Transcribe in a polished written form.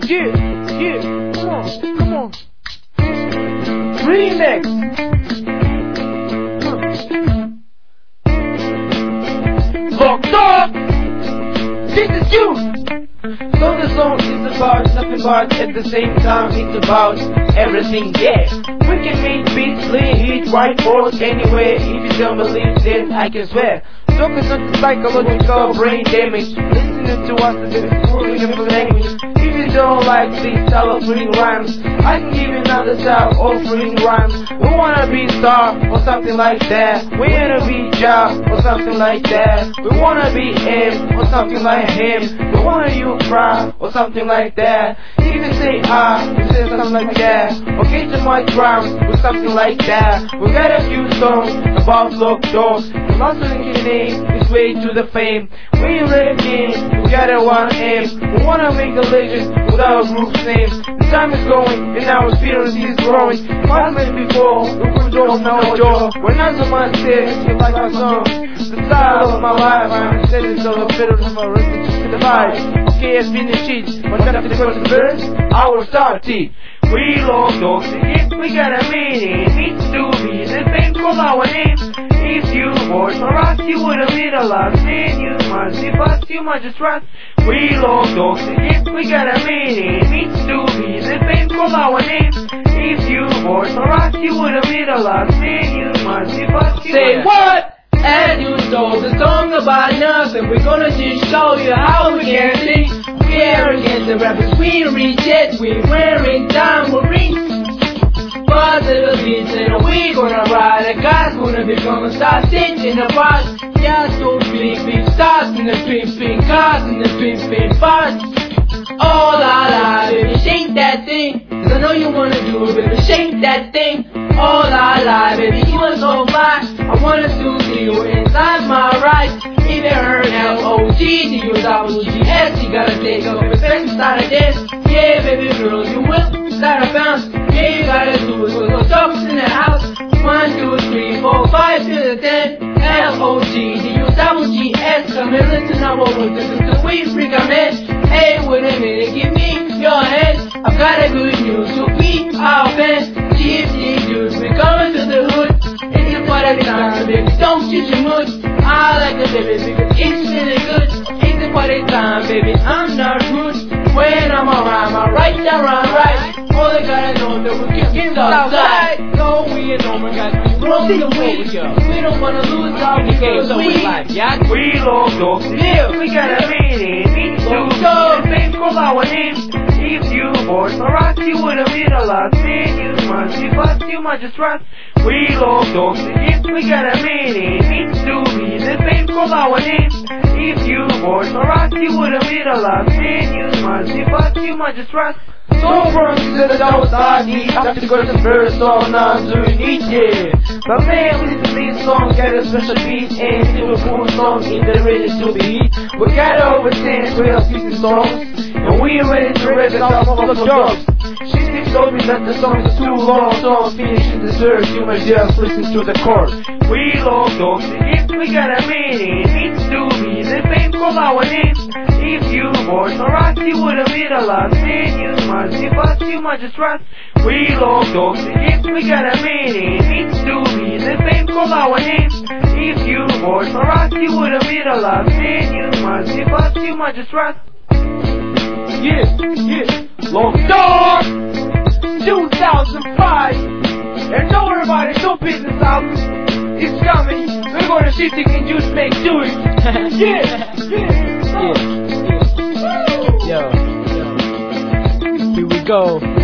Yeah, come on. Remix. Locked up. This is you. So the song is about nothing but at the same time it's about everything, yeah. We can make beats, play hit, write chords anywhere. If you don't believe then I can swear. Focus on the psychological brain damage. Listening to us is improving your language. If you don't like this style of reading rhymes, I can give you another style of reading rhymes. We wanna be star or something like that. We wanna be job or something like that. We wanna be him or something like him. We wanna you cry or something like that. Even say we say something like that. Okay, some white rhymes with something like that. We got a few songs about locked doors. The last one in the name is way to the fame. We rap game, we got a one aim. We wanna make a legend with our group's name. The time is going and our experience is growing. Much like before, we don't know a job. When I'm on my stage, you like my song. The style of my life, I'm excited so the better of my rest to the vibe. Okay, it's been the cheat, but after the first verse, I will start it. We lost dogs, if we got a meaning, it's to be the same call our names. If you vote for us, you would have been a lot. Then you must be fast, you must just trust. We lost dogs, if we got a meaning, it's to be the same call our names. If you vote for us, you would have been a lot. Then you must be fast, you say what? As you know, the song about nothing. We're gonna just show you how we can sing. We are against the rappers, we reach it. We wearing tambourine. Positive beats and we gonna ride. The guys gonna be gonna start singing about. Yeah, so big stars in the pink cars in the pink bars. Oh la la, baby, shake that thing. Cause I know you wanna do it, baby, shake that thing. Oh la la, baby, you are so fly. I wanna see you inside my ride. If you heard L-O-G-D-U-G-S, you gotta take up your face inside of this. Yeah, baby girl, you will start a bounce. Yeah, you gotta do it with those dogs in the house. 1, 2, 3, 4, 5 to the 10. L-O-G-D-U-G-S, come and listen now what we're doing. Cause we freak a man. Hey, wait a minute, give me your hand. I've got a good news, so be our fans. GFG dudes, we're coming to the hood. It's a party time, baby, don't shoot your mood. I like the baby because it's really good. It's a party time, baby, I'm not rude. When I'm around, I write down right. All they gotta know that we can get outside. No, we ain't no more guys, we roll the way. We don't wanna lose our game, so we life, yeah. We lost dogs, yeah, we got a meaning. It's to the same call our names. If you vote for us, you would have been a lot. Then you must be fast, you must just trust. We lost dogs, if we got a meaning. It's to be the same call our names. If you vote for us, you would have been a lot. Then you must be fast, you must just trust. So from to the outside, after the first verse, so now I'm doing it, yeah. But man, we listen to this song, got a special beat, and it will put song in the ready to be hit. We got over 10, 12, 15 songs, and we are ready to raise it out full of jobs. She still told me that the song is too long, so I'm finishing the verse, you must just listen to the chorus. We love dogs, if we got a meaning, it's to be the same call our names. If you vote for us, you would have been a lot. Then you must be fast, you must just trust. We love dogs, if we got a meaning, it's to be the same call our names. If you vote for us, you would have been a lot. Then you must be fast, you must just trust. Yeah, Locked Dog 2005. And don't worry about it, no business out. It's coming. We're gonna see if they can just make do it. Yeah. Yo, here we go.